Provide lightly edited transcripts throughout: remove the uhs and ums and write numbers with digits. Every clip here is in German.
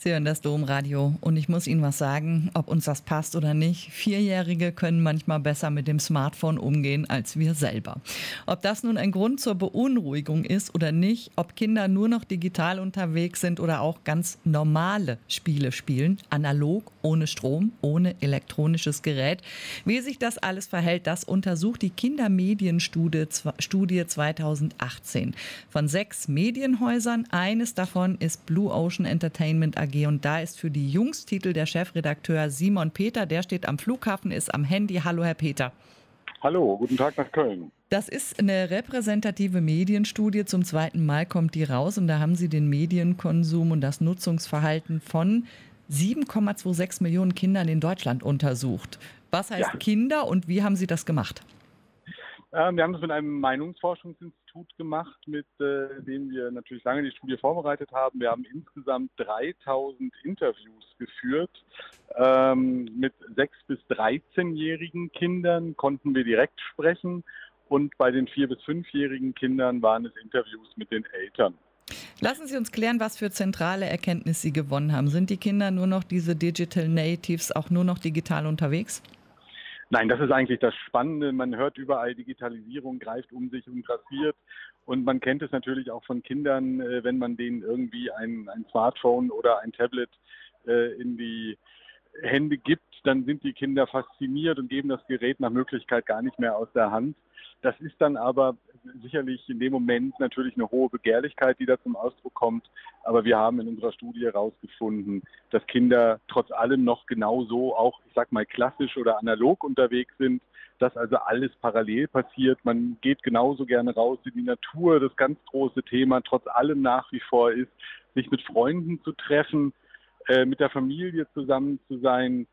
Sie hören das Domradio und ich muss Ihnen was sagen, ob uns das passt oder nicht. Vierjährige können manchmal besser mit dem Smartphone umgehen als wir selber. Ob das nun ein Grund zur Beunruhigung ist oder nicht, ob Kinder nur noch digital unterwegs sind oder auch ganz normale Spiele spielen, analog, ohne Strom, ohne elektronisches Gerät. Wie sich das alles verhält, das untersucht die Kindermedienstudie 2018. Von 6 Medienhäusern, eines davon ist Blue Ocean Entertainment AG und da ist für die Jungs-Titel der Chefredakteur Simon Peter, der steht am Flughafen, ist am Handy. Hallo Herr Peter. Hallo, guten Tag nach Köln. Das ist eine repräsentative Medienstudie. Zum zweiten Mal kommt die raus und da haben Sie den Medienkonsum und das Nutzungsverhalten von 7,26 Millionen Kindern in Deutschland untersucht. Was heißt Kinder und wie haben Sie das gemacht? Wir haben das mit einem Meinungsforschungsinstitut gemacht, mit dem wir natürlich lange die Studie vorbereitet haben. Wir haben insgesamt 3000 Interviews geführt. Mit 6- bis 13-jährigen Kindern konnten wir direkt sprechen und bei den 4- bis 5-jährigen Kindern waren es Interviews mit den Eltern. Lassen Sie uns klären, was für zentrale Erkenntnisse Sie gewonnen haben. Sind die Kinder nur noch diese Digital Natives, auch nur noch digital unterwegs? Nein, das ist eigentlich das Spannende. Man hört überall, Digitalisierung greift um sich und grassiert. Und man kennt es natürlich auch von Kindern, wenn man denen irgendwie ein Smartphone oder ein Tablet in die Hände gibt, dann sind die Kinder fasziniert und geben das Gerät nach Möglichkeit gar nicht mehr aus der Hand. Das ist dann aber sicherlich in dem Moment natürlich eine hohe Begehrlichkeit, die da zum Ausdruck kommt. Aber wir haben in unserer Studie herausgefunden, dass Kinder trotz allem noch genauso auch, ich sag mal, klassisch oder analog unterwegs sind, dass also alles parallel passiert. Man geht genauso gerne raus in die Natur. Das ganz große Thema trotz allem nach wie vor ist, sich mit Freunden zu treffen, mit der Familie zusammen zu sein,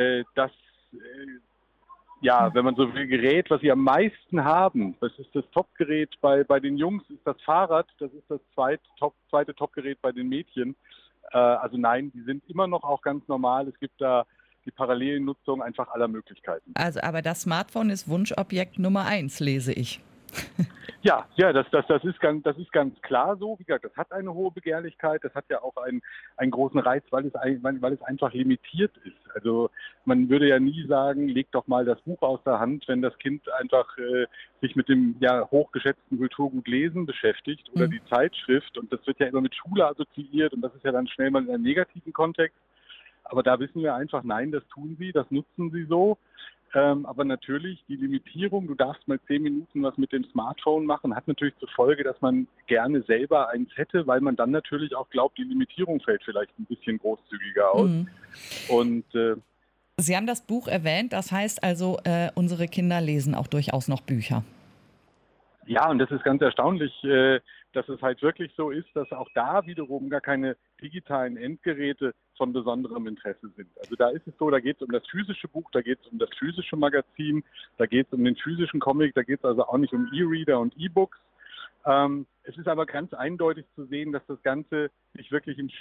wenn man so will, Gerät, was sie am meisten haben, das ist das Topgerät bei den Jungs, ist das Fahrrad, das ist das zweite Topgerät bei den Mädchen. Also nein, die sind immer noch auch ganz normal. Es gibt da die Parallelnutzung einfach aller Möglichkeiten. Also, aber das Smartphone ist Wunschobjekt Nummer 1, lese ich. Ja, das ist ganz klar so. Wie gesagt, das hat eine hohe Begehrlichkeit, das hat ja auch einen großen Reiz, weil es einfach limitiert ist. Also man würde ja nie sagen, leg doch mal das Buch aus der Hand, wenn das Kind einfach sich mit dem hochgeschätzten Kulturgut Lesen beschäftigt oder die Zeitschrift. Und das wird ja immer mit Schule assoziiert und das ist ja dann schnell mal in einem negativen Kontext. Aber da wissen wir einfach, nein, das tun sie, das nutzen sie so. Aber natürlich die Limitierung, du darfst mal 10 Minuten was mit dem Smartphone machen, hat natürlich zur Folge, dass man gerne selber eins hätte, weil man dann natürlich auch glaubt, die Limitierung fällt vielleicht ein bisschen großzügiger aus. Und Sie haben das Buch erwähnt, das heißt also, unsere Kinder lesen auch durchaus noch Bücher. Ja, und das ist ganz erstaunlich, dass es halt wirklich so ist, dass auch da wiederum gar keine digitalen Endgeräte von besonderem Interesse sind. Also da ist es so, da geht es um das physische Buch, da geht es um das physische Magazin, da geht es um den physischen Comic, da geht es also auch nicht um E-Reader und E-Books. Es ist aber ganz eindeutig zu sehen, dass das Ganze sich wirklich im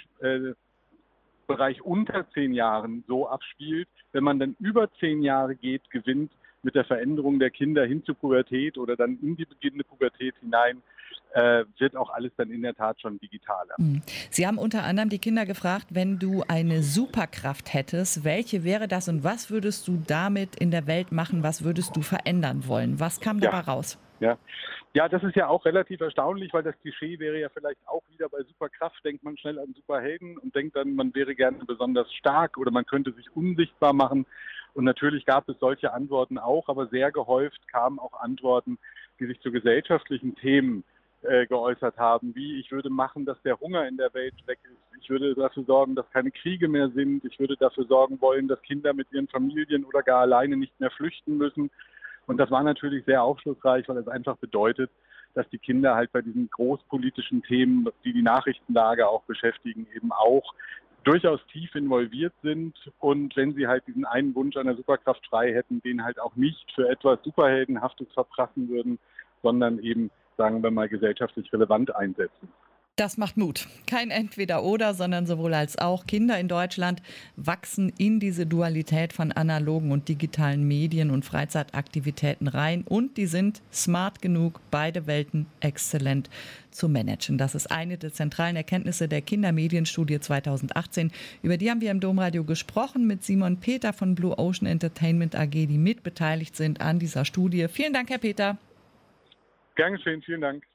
Bereich unter 10 Jahren so abspielt. Wenn man dann über 10 Jahre geht, gewinnt mit der Veränderung der Kinder hin zur Pubertät oder dann in die beginnende Pubertät hinein, wird auch alles dann in der Tat schon digitaler. Sie haben unter anderem die Kinder gefragt, wenn du eine Superkraft hättest, welche wäre das und was würdest du damit in der Welt machen, was würdest du verändern wollen? Was kam dabei raus? Ja, das ist ja auch relativ erstaunlich, weil das Klischee wäre ja vielleicht auch wieder bei Superkraft, denkt man schnell an Superhelden und denkt dann, man wäre gerne besonders stark oder man könnte sich unsichtbar machen. Und natürlich gab es solche Antworten auch, aber sehr gehäuft kamen auch Antworten, die sich zu gesellschaftlichen Themen geäußert haben, wie ich würde machen, dass der Hunger in der Welt weg ist. Ich würde dafür sorgen, dass keine Kriege mehr sind. Ich würde dafür sorgen wollen, dass Kinder mit ihren Familien oder gar alleine nicht mehr flüchten müssen. Und das war natürlich sehr aufschlussreich, weil es einfach bedeutet, dass die Kinder halt bei diesen großpolitischen Themen, die die Nachrichtenlage auch beschäftigen, eben auch durchaus tief involviert sind. Und wenn sie halt diesen einen Wunsch einer Superkraft frei hätten, den halt auch nicht für etwas Superheldenhaftes verprassen würden, sondern eben, sagen wir mal, gesellschaftlich relevant einsetzen. Das macht Mut. Kein Entweder-Oder, sondern sowohl als auch. Kinder in Deutschland wachsen in diese Dualität von analogen und digitalen Medien und Freizeitaktivitäten rein. Und die sind smart genug, beide Welten exzellent zu managen. Das ist eine der zentralen Erkenntnisse der Kindermedienstudie 2018. Über die haben wir im Domradio gesprochen mit Simon Peter von Blue Ocean Entertainment AG, die mitbeteiligt sind an dieser Studie. Vielen Dank, Herr Peter. Gern geschehen, vielen Dank.